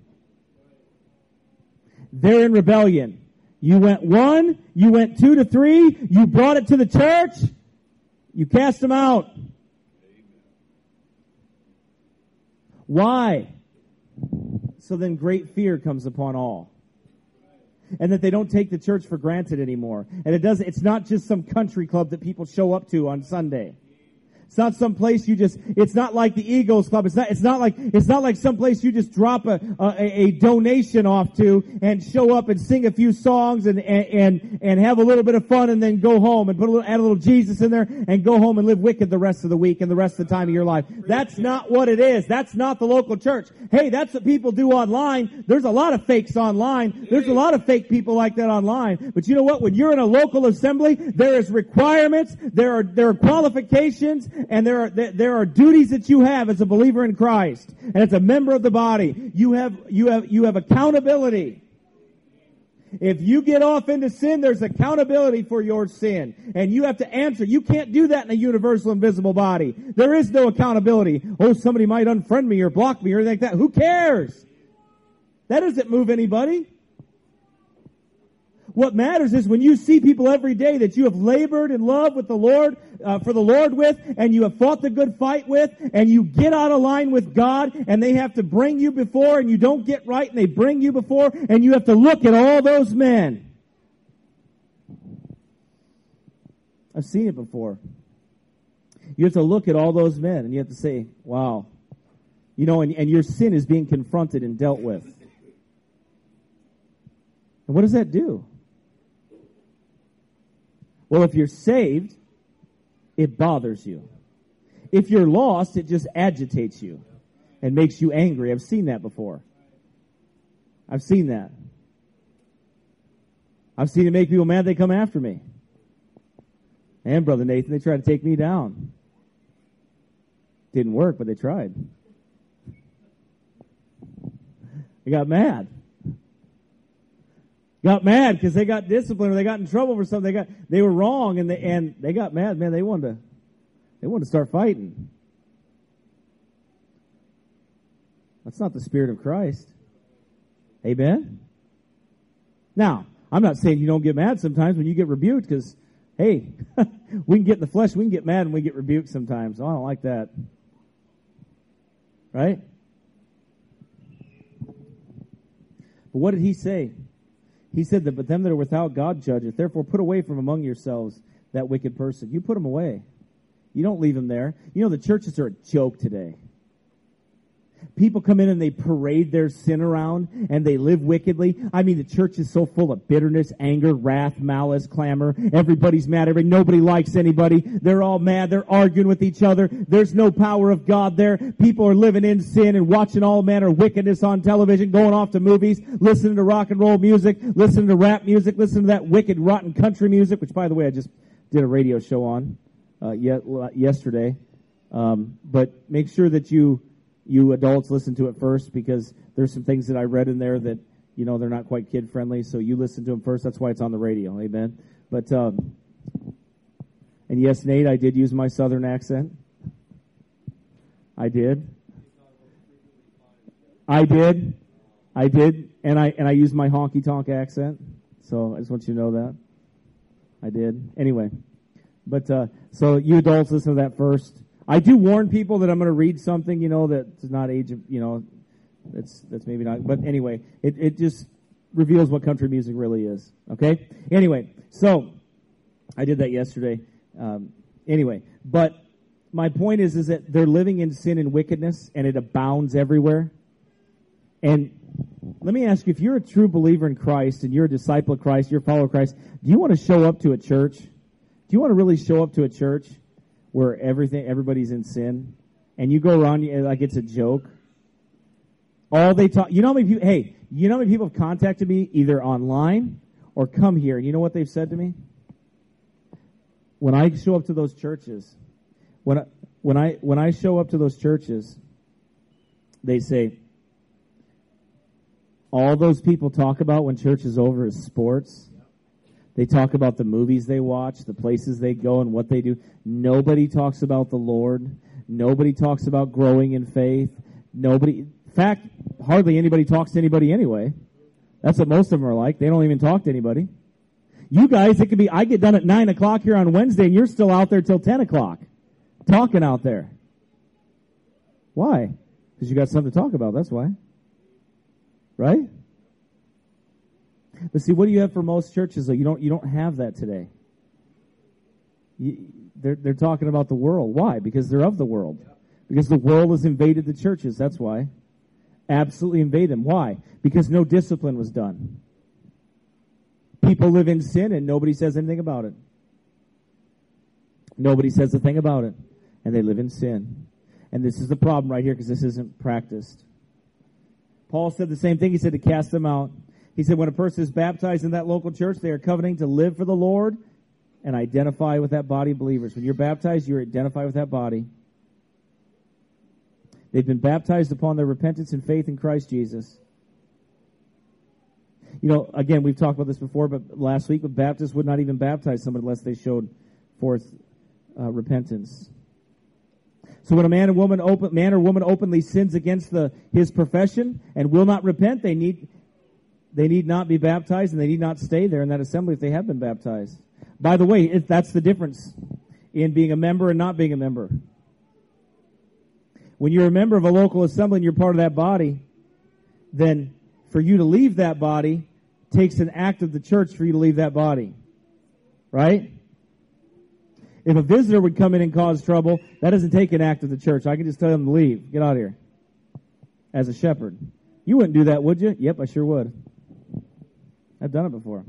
Speaker 1: They're in rebellion. You went 1, you went 2 to 3, you brought it to the church, you cast them out. Why? So then great fear comes upon all. And that they don't take the church for granted anymore. And it's not just some country club that people show up to on Sunday. It's not some place it's not like the Eagles Club. It's not like some place you just drop a donation off to and show up and sing a few songs and have a little bit of fun and then go home and add a little Jesus in there and go home and live wicked the rest of the week and the rest of the time of your life. That's not what it is. That's not the local church. Hey, that's what people do online. There's a lot of fakes online. There's a lot of fake people like that online. But you know what? When you're in a local assembly, there is requirements, there are qualifications, and there are duties that you have as a believer in Christ and as a member of the body. You have accountability. If you get off into sin, there's accountability for your sin. And you have to answer. You can't do that in a universal invisible body. There is no accountability. Oh, somebody might unfriend me or block me or anything like that. Who cares? That doesn't move anybody. What matters is when you see people every day that you have labored in love with the Lord, for the Lord with, and you have fought the good fight with, and you get out of line with God, and they have to bring you before, and you don't get right, and they bring you before, and you have to look at all those men. I've seen it before. You have to look at all those men, and you have to say, wow. You know, and your sin is being confronted and dealt with. And what does that do? Well, if you're saved, it bothers you. If you're lost, it just agitates you and makes you angry. I've seen that before. I've seen that. I've seen it make people mad. They come after me. And Brother Nathan, they try to take me down. Didn't work, but they tried. They got mad. Got mad because they got disciplined or they got in trouble for something. They were wrong and they got mad. Man, they wanted to start fighting. That's not the Spirit of Christ. Amen? Now, I'm not saying you don't get mad sometimes when you get rebuked because, hey, we can get in the flesh, we can get mad when we get rebuked sometimes. Oh, I don't like that. Right? But what did he say? He said that, but them that are without God judgeth. Therefore put away from among yourselves that wicked person. You put him away. You don't leave him there. You know, the churches are a joke today. People come in and they parade their sin around and they live wickedly. I mean, the church is so full of bitterness, anger, wrath, malice, clamor. Everybody's mad. Nobody likes anybody. They're all mad. They're arguing with each other. There's no power of God there. People are living in sin and watching all manner of wickedness on television, going off to movies, listening to rock and roll music, listening to rap music, listening to that wicked, rotten country music, which, by the way, I just did a radio show on yesterday. But make sure that you you adults listen to it first, because there's some things that I read in there that, they're not quite kid-friendly, so you listen to them first. That's why it's on the radio, amen? But, and yes, Nate, I did use my southern accent. I did, and I used my honky-tonk accent, so I just want you to know that. I did. Anyway, but, so you adults listen to that first. I do warn people that I'm going to read something, that's not age, that's maybe not. But anyway, it just reveals what country music really is. Okay? Anyway, so I did that yesterday. Anyway, but my point is that they're living in sin and wickedness, and it abounds everywhere. And let me ask you, if you're a true believer in Christ and you're a disciple of Christ, you're a follower of Christ, do you want to show up to a church? Do you want to really show up to a church where everybody's in sin, and you go around like it's a joke? All they talk, you know how many people have contacted me either online or come here, and you know what they've said to me? When I show up to those churches, when I show up to those churches, they say, all those people talk about when church is over is sports. They talk about the movies they watch, the places they go, and what they do. Nobody talks about the Lord. Nobody talks about growing in faith. In fact, hardly anybody talks to anybody anyway. That's what most of them are like. They don't even talk to anybody. You guys, it could be, I get done at 9 o'clock here on Wednesday, and you're still out there till 10 o'clock, talking out there. Why? Because you got something to talk about, that's why. Right? But see, what do you have for most churches? You don't have that today. They're talking about the world. Why? Because they're of the world. Because the world has invaded the churches. That's why. Absolutely invade them. Why? Because no discipline was done. People live in sin and nobody says anything about it. Nobody says a thing about it. And they live in sin. And this is the problem right here, because this isn't practiced. Paul said the same thing. He said to cast them out. He said when a person is baptized in that local church, they are covenanting to live for the Lord and identify with that body of believers. When you're baptized, you identify with that body. They've been baptized upon their repentance and faith in Christ Jesus. Again, we've talked about this before, but last week, but Baptists would not even baptize someone unless they showed forth repentance. So when a man or woman openly sins against his profession and will not repent, they need not be baptized, and they need not stay there in that assembly if they have been baptized. By the way, that's the difference in being a member and not being a member. When you're a member of a local assembly and you're part of that body, then for you to leave that body takes an act of the church for you to leave that body. Right? If a visitor would come in and cause trouble, that doesn't take an act of the church. I can just tell them to leave. Get out of here. As a shepherd. You wouldn't do that, would you? Yep, I sure would. I've done it before.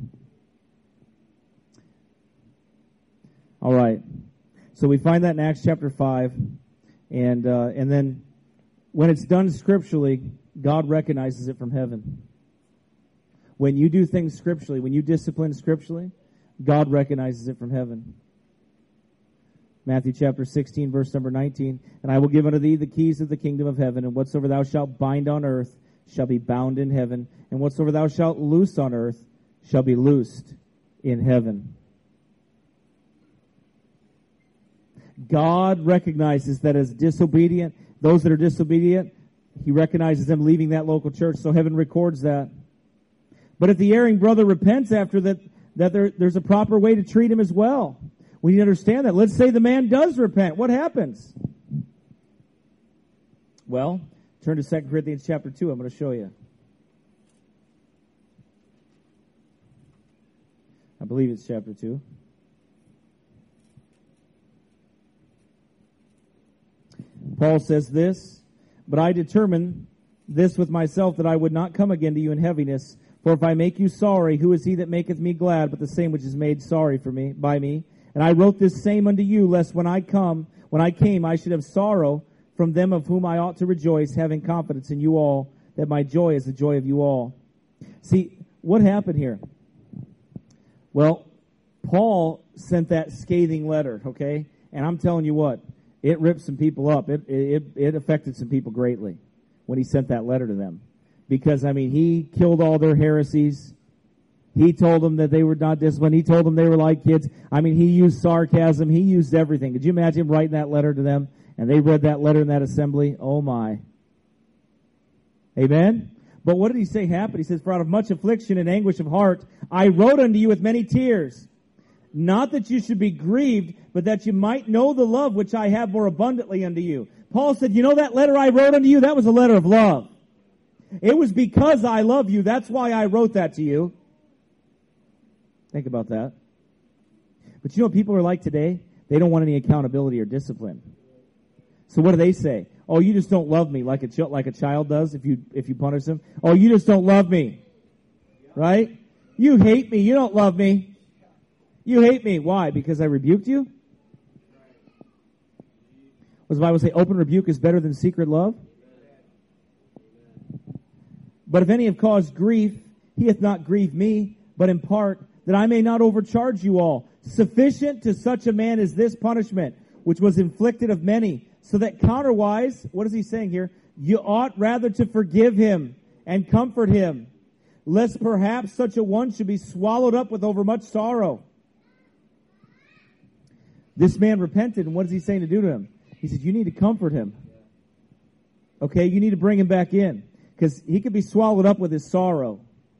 Speaker 1: All right. So we find that in Acts chapter 5. And then when it's done scripturally, God recognizes it from heaven. When you do things scripturally, when you discipline scripturally, God recognizes it from heaven. Matthew chapter 16, verse number 19. And I will give unto thee the keys of the kingdom of heaven, and whatsoever thou shalt bind on earth shall be bound in heaven, and whatsoever thou shalt loose on earth shall be loosed in heaven. God recognizes that as disobedient, those that are disobedient, He recognizes them leaving that local church, so heaven records that. But if the erring brother repents after that, there's a proper way to treat him as well. We need to understand that. Let's say the man does repent. What happens? Well, turn to 2 Corinthians chapter 2. I'm going to show you. I believe it's chapter 2. Paul says this, but I determined this with myself, that I would not come again to you in heaviness. For if I make you sorry, who is he that maketh me glad, but the same which is made sorry for me by me? And I wrote this same unto you, lest when I came, I should have sorrow from them of whom I ought to rejoice, having confidence in you all, that my joy is the joy of you all. See, what happened here? Well, Paul sent that scathing letter, okay? And I'm telling you what, It ripped some people up. It affected some people greatly when he sent that letter to them. Because, I mean, he killed all their heresies. He told them that they were not disciplined. He told them they were like kids. I mean, he used sarcasm. He used everything. Could you imagine writing that letter to them? And they read that letter in that assembly? Oh, my. Amen? But what did he say happened? He says, for out of much affliction and anguish of heart, I wrote unto you with many tears. Not that you should be grieved, but that you might know the love which I have more abundantly unto you. Paul said, you know that letter I wrote unto you? That was a letter of love. It was because I love you. That's why I wrote that to you. Think about that. But you know what people are like today? They don't want any accountability or discipline. So what do they say? Oh, you just don't love me like a child does if you punish them. Oh, you just don't love me. Right? You hate me. You don't love me. You hate me. Why? Because I rebuked you? What does the Bible say? Open rebuke is better than secret love? But if any have caused grief, he hath not grieved me, but in part, that I may not overcharge you all. Sufficient to such a man as this punishment, which was inflicted of many, so that counterwise, what is he saying here? You ought rather to forgive him and comfort him, lest perhaps such a one should be swallowed up with overmuch sorrow. This man repented, and what is he saying to do to him? He says, you need to comfort him. Okay, you need to bring him back in, because he could be swallowed up with his sorrow.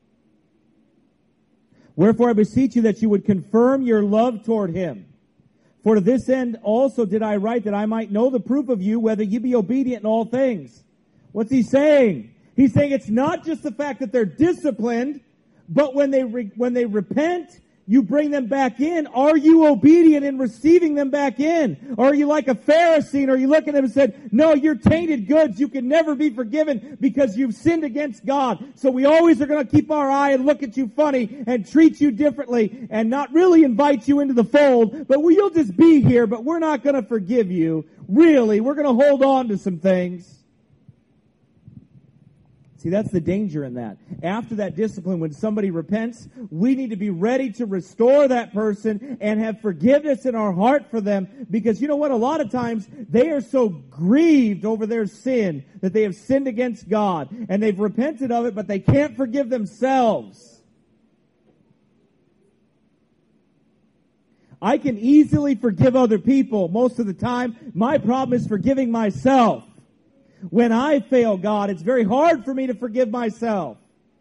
Speaker 1: Wherefore I beseech you that you would confirm your love toward him. For to this end also did I write, that I might know the proof of you, whether you be obedient in all things. What's he saying? He's saying it's not just the fact that they're disciplined, but when they repent, you bring them back in. Are you obedient in receiving them back in? Or are you like a Pharisee, and are you looking at them and said, no, you're tainted goods. You can never be forgiven because you've sinned against God. So we always are going to keep our eye and look at you funny and treat you differently and not really invite you into the fold. But you'll just be here, but we're not going to forgive you. Really, we're going to hold on to some things. See, that's the danger in that. After that discipline, when somebody repents, we need to be ready to restore that person and have forgiveness in our heart for them. Because you know what? A lot of times, they are so grieved over their sin that they have sinned against God. And they've repented of it, but they can't forgive themselves. I can easily forgive other people most of the time. My problem is forgiving myself. When I fail God, it's very hard for me to forgive myself.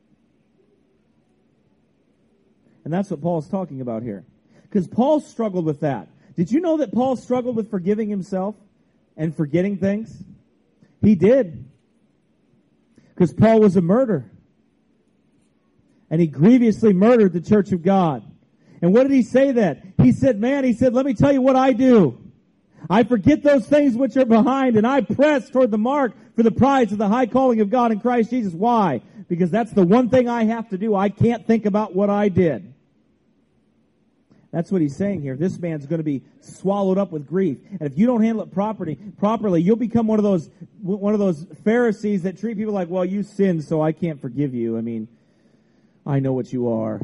Speaker 1: And that's what Paul's talking about here. Because Paul struggled with that. Did you know that Paul struggled with forgiving himself and forgetting things? He did. Because Paul was a murderer. And he grievously murdered the church of God. And what did he say then? He said, let me tell you what I do. I forget those things which are behind, and I press toward the mark for the prize of the high calling of God in Christ Jesus. Why? Because that's the one thing I have to do. I can't think about what I did. That's what he's saying here. This man's going to be swallowed up with grief. And if you don't handle it properly, you'll become one of those Pharisees that treat people like, well, you sinned, so I can't forgive you. I mean, I know what you are.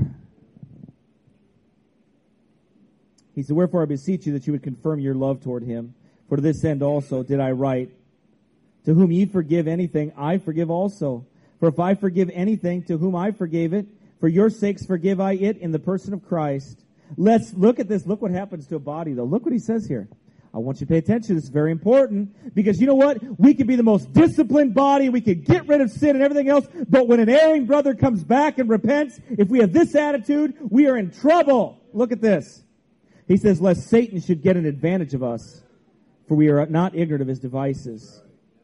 Speaker 1: He said, wherefore I beseech you that you would confirm your love toward him. For to this end also did I write, to whom ye forgive anything, I forgive also. For if I forgive anything, to whom I forgave it, for your sakes forgive I it in the person of Christ. Let's look at this. Look what happens to a body, though. Look what he says here. I want you to pay attention. This is very important. Because you know what? We could be the most disciplined body. We could get rid of sin and everything else. But when an erring brother comes back and repents, if we have this attitude, we are in trouble. Look at this. He says, lest Satan should get an advantage of us, for we are not ignorant of his devices.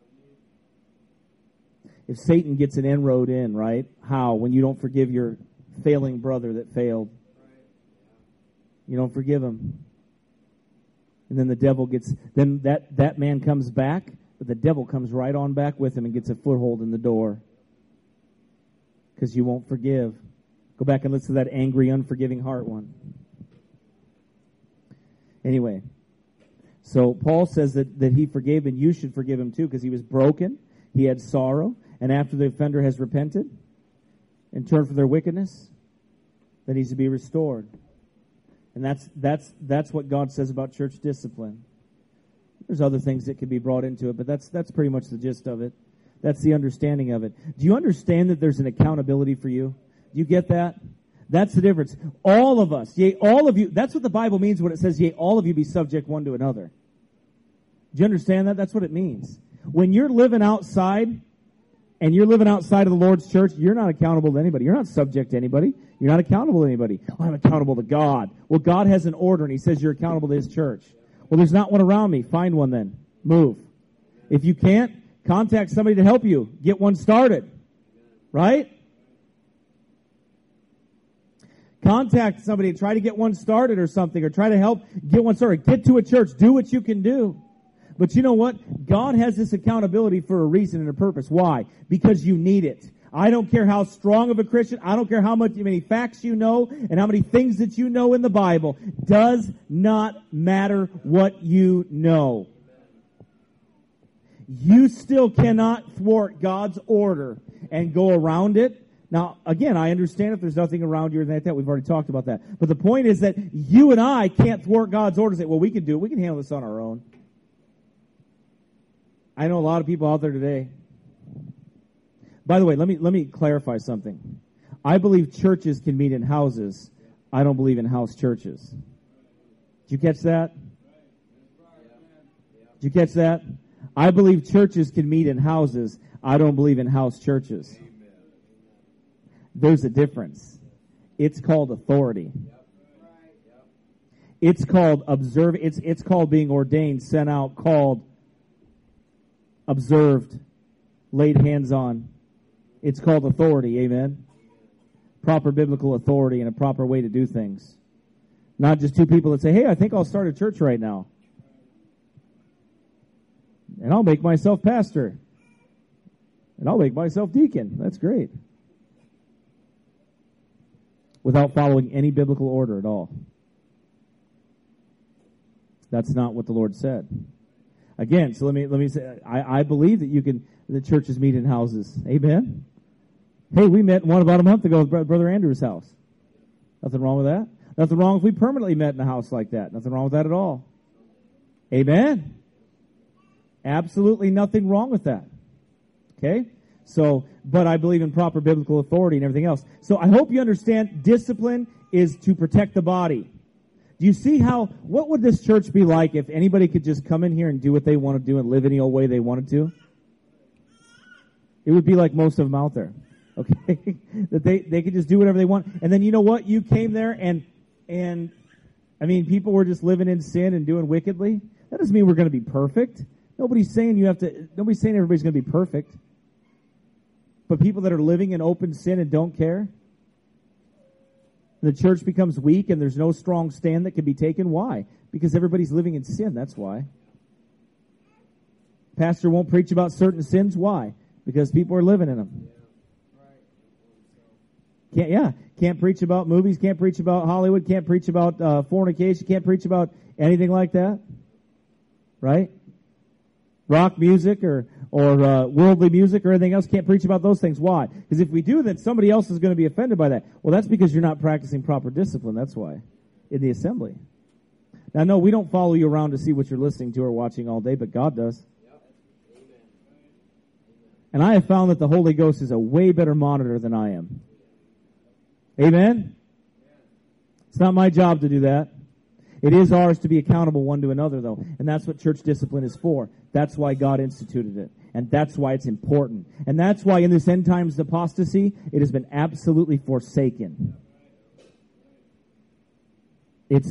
Speaker 1: If Satan gets an inroad in, right? How? When you don't forgive your failing brother that failed. You don't forgive him. And then the devil then that man comes back, but the devil comes right on back with him and gets a foothold in the door. Because you won't forgive. Go back and listen to that angry, unforgiving heart one. Anyway, so Paul says that he forgave, and you should forgive him too, because he was broken, he had sorrow, and after the offender has repented and turned from their wickedness, then he's to be restored. And that's what God says about church discipline. There's other things that can be brought into it, but that's pretty much the gist of it. That's the understanding of it. Do you understand that there's an accountability for you? Do you get that? That's the difference. All of us, yea, all of you, that's what the Bible means when it says, yea, all of you be subject one to another. Do you understand that? That's what it means. When you're living outside, and you're living outside of the Lord's church, you're not accountable to anybody. You're not subject to anybody. You're not accountable to anybody. Oh, I'm accountable to God. Well, God has an order, and He says you're accountable to His church. Well, there's not one around me. Find one then. Move. If you can't, contact somebody to help you. Get one started. Right? Contact somebody and try to get one started or something, or try to help get one started. Get to a church. Do what you can do. But you know what? God has this accountability for a reason and a purpose. Why? Because you need it. I don't care how strong of a Christian, I don't care how many facts you know and how many things that you know in the Bible. Does not matter what you know. You still cannot thwart God's order and go around it. Now, again, I understand if there's nothing around you or anything like that. We've already talked about that. But the point is that you and I can't thwart God's order and say, well, we can do it. We can handle this on our own. I know a lot of people out there today. By the way, let me clarify something. I believe churches can meet in houses. I don't believe in house churches. Did you catch that? Did you catch that? I believe churches can meet in houses. I don't believe in house churches. There's a difference. It's called authority. It's called observe. It's called being ordained, sent out, called, observed, laid hands on. It's called authority, amen? Proper biblical authority and a proper way to do things. Not just two people that say, hey, I think I'll start a church right now. And I'll make myself pastor. And I'll make myself deacon. That's great. Without following any biblical order at all. That's not what the Lord said. Again, so let me say, I believe that the churches meet in houses. Amen? Hey, we met one about a month ago with Brother Andrew's house. Nothing wrong with that. Nothing wrong if we permanently met in a house like that. Nothing wrong with that at all. Amen? Absolutely nothing wrong with that. Okay? So, but I believe in proper biblical authority and everything else. So I hope you understand discipline is to protect the body. Do you see what would this church be like if anybody could just come in here and do what they want to do and live any old way they wanted to? It would be like most of them out there. Okay? That they could just do whatever they want. And then you know what? You came there and I mean, people were just living in sin and doing wickedly. That doesn't mean we're going to be perfect. Nobody's saying everybody's going to be perfect. But people that are living in open sin and don't care, the church becomes weak and there's no strong stand that can be taken. Why? Because everybody's living in sin. That's why. Pastor won't preach about certain sins. Why? Because people are living in them. Can't preach about movies, can't preach about Hollywood, can't preach about fornication, can't preach about anything like that. Right? Rock music or worldly music or anything else, can't preach about those things. Why? Because if we do, then somebody else is going to be offended by that. Well, that's because you're not practicing proper discipline. That's why. In the assembly. Now, no, we don't follow you around to see what you're listening to or watching all day, but God does. And I have found that the Holy Ghost is a way better monitor than I am. Amen? It's not my job to do that. It is ours to be accountable one to another, though. And that's what church discipline is for. That's why God instituted it. And that's why it's important. And that's why in this end times apostasy, it has been absolutely forsaken. If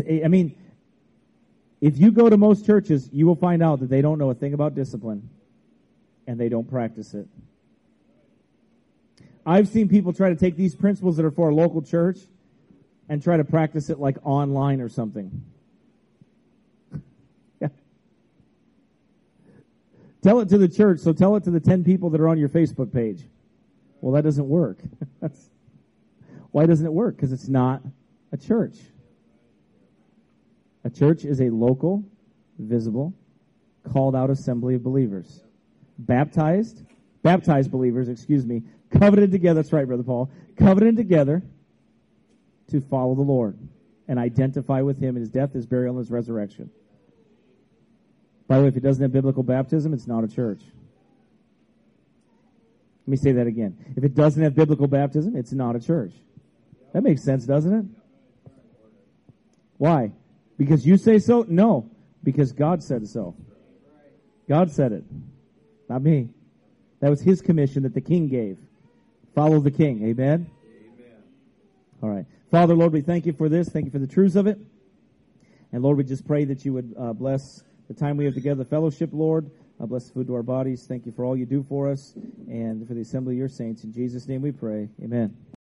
Speaker 1: you go to most churches, you will find out that they don't know a thing about discipline. And they don't practice it. I've seen people try to take these principles that are for a local church and try to practice it like online or something. Yeah. Tell it to the church, so tell it to the 10 people that are on your Facebook page. Well, that doesn't work. Why doesn't it work? Because it's not a church. A church is a local, visible, called out assembly of believers. Baptized believers, covenanted together, that's right, Brother Paul, covenanted together to follow the Lord and identify with Him in His death, His burial, and His resurrection. By the way, if it doesn't have biblical baptism, it's not a church. Let me say that again. If it doesn't have biblical baptism, it's not a church. That makes sense, doesn't it? Why? Because you say so? No. Because God said so. God said it. Not me. That was his commission that the king gave. Follow the king. Amen? Amen. All right. Father, Lord, we thank you for this. Thank you for the truths of it. And Lord, we just pray that you would bless the time we have together, fellowship, Lord. Bless the food to our bodies. Thank you for all you do for us and for the assembly of your saints. In Jesus' name we pray. Amen.